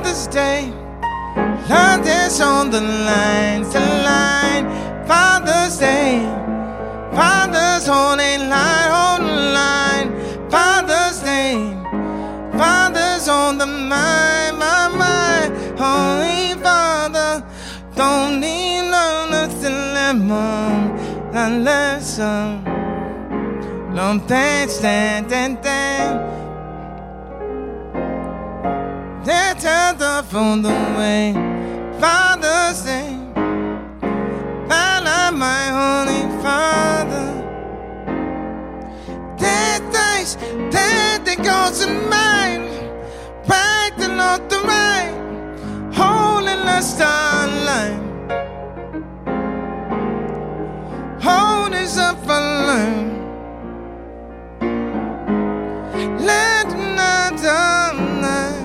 Father's Day. Love is on the line, Father's Day. Father's holy line, on the line. Father's Day. Father's on the mind, my mind. Holy Father, don't need nothing let mom, not let some. Long dance, stand. That's the from the way. Father's Day. I love my Holy Father. That things that goes in mind, right and not the right, holy starlight, hold is up for line. Let not down line.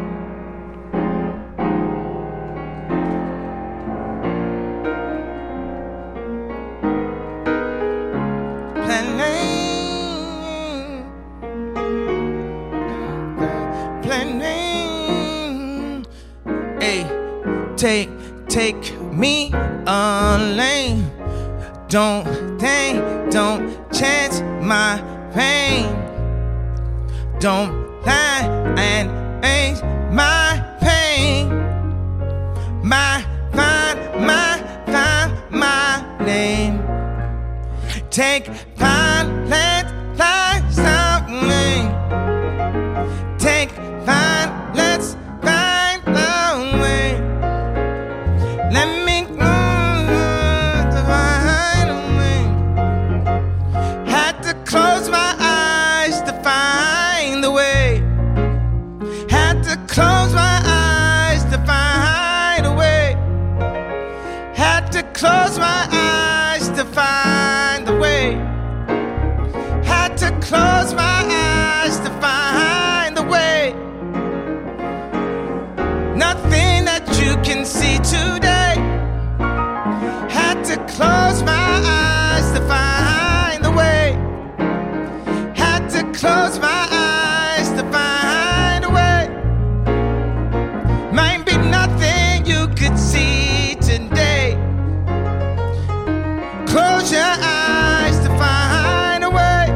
Take me a lane. Don't chance my pain. Don't lie and ain't my pain. My name. Take fine, let lights out lane. Take fine, let's find the way. Let me to find a way. Had to close my eyes to find the way. Had to close my eyes to find a way. Had to close my eyes to find the way. Had to close my eyes to find the way. Nothing that you can see today. Had to close my eyes to find the way. Had to close my eyes to find a way. Might be nothing you could see today. Close your eyes to find a way.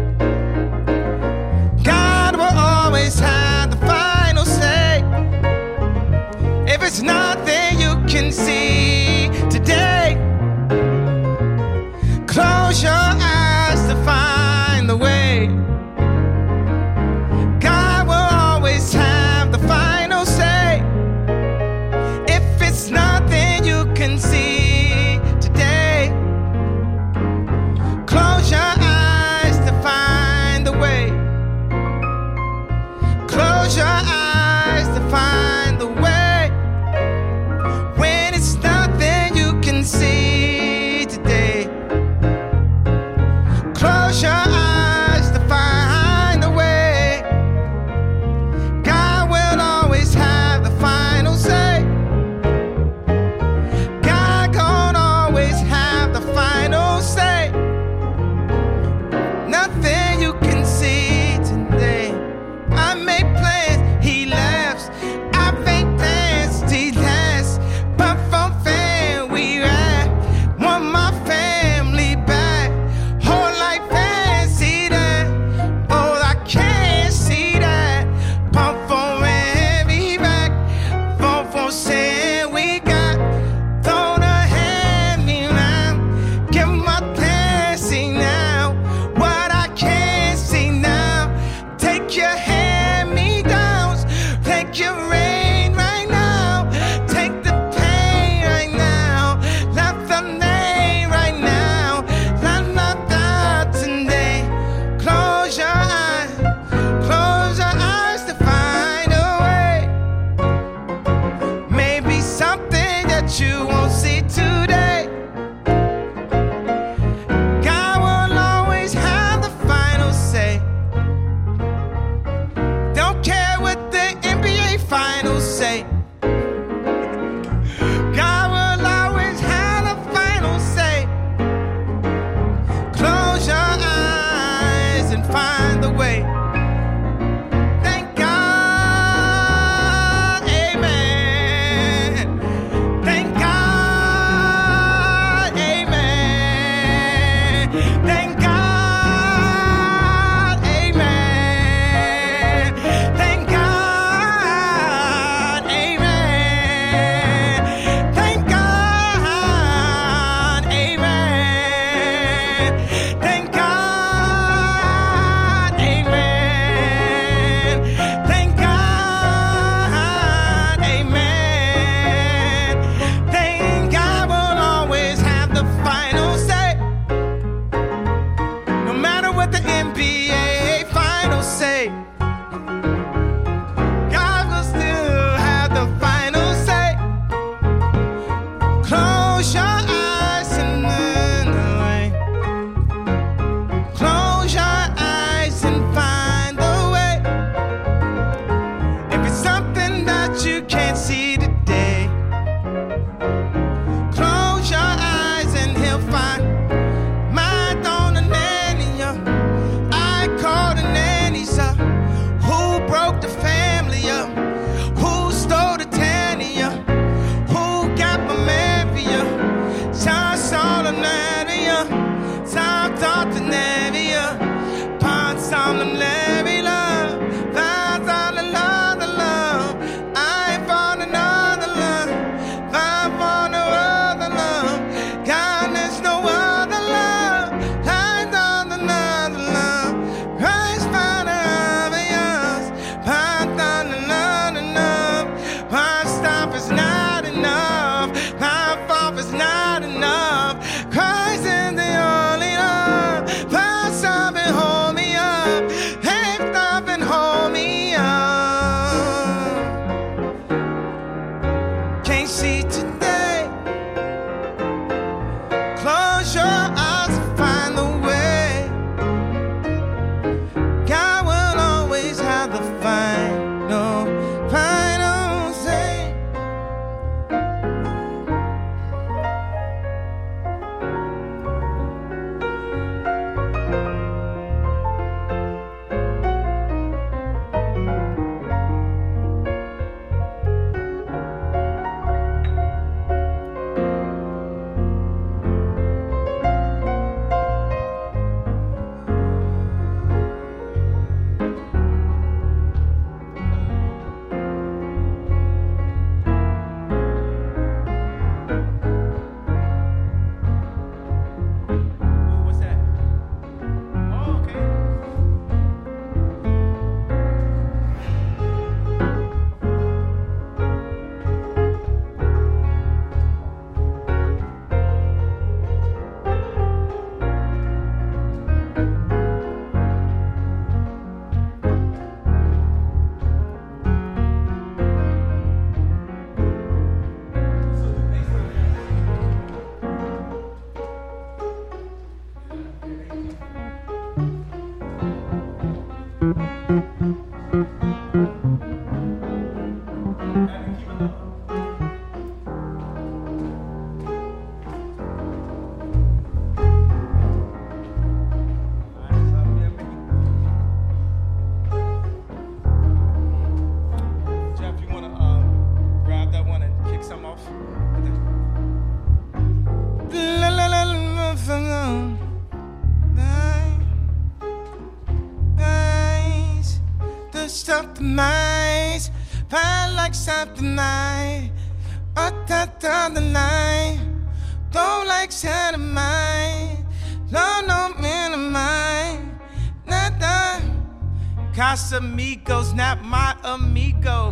God will always have the final say. If it's nothing you can see today, close your eyes to find the way. God will always have the final say. If it's nothing you can see today, close your eyes to find the way. Close your eyes to find the way. When it's nothing you can see today, close your eyes to find the way. God will always have the final say. God gonna always have the final say. Nothing you can see today. I make plans, he laughs. I make plans, he laughs. But from fam we ride. Want my family back. Whole life fancy that. Oh, I can't see that. Pump for heavy back. Phone for saying we got. Throw the hand me round. Give my fancy now. What I can't see now. Take your hand me downs. Take your rain right now. Take the pain right now. Love the name right now. Love not that today. Close your eyes. Close your eyes to find a way. Maybe something that you won't see today. God will always have the final say. Don't care what the NBA finds. broke the family up? Who stole the Tania? Who got my mafia? Sean saw the Navia. Time thought the Navia. Pants on them Levy love. Vines on the love, the love. I ain't found another love. Vine for no other love. God, there's no other love. Lines on another love. Christ found another yours. Pine on the love enough. Pine stop is not enough. Pine fall is not enough. Christ is the only love. Pine stop and hold me up. Hey, stop and hold me up. Can't see today. Close your eyes and find the way. God will always have the final say. What's that? Oh, okay. Jeff, you want to grab that one and kick some off? Nice, the stuff the mice, fine like something nice. Up the line, don't like Santa mine. No man of mine, nada. Casamigos, not my amigo.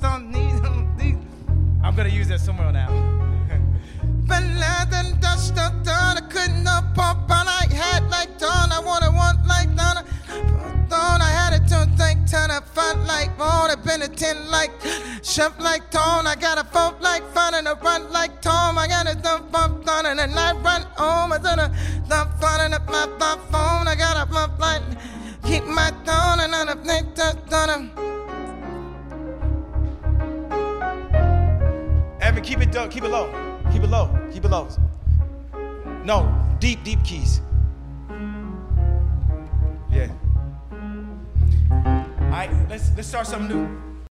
I'm gonna use that somewhere now. But nothing dust up done. I couldn't up pump on. I had like dawn. I wanted one like Donna. Dawn, I had it to think ton of fun like bone. I've been a 10 like chef like tone. I got a phone like fun and a run like Tom. I got a dump bump on and then I run home. I done a dump fun and a pop phone. I got a bump like keep my tone and on a nick done. Evan, keep it low. Keep it low. Keep it low. No, deep keys. Yeah. All right, let's start something new.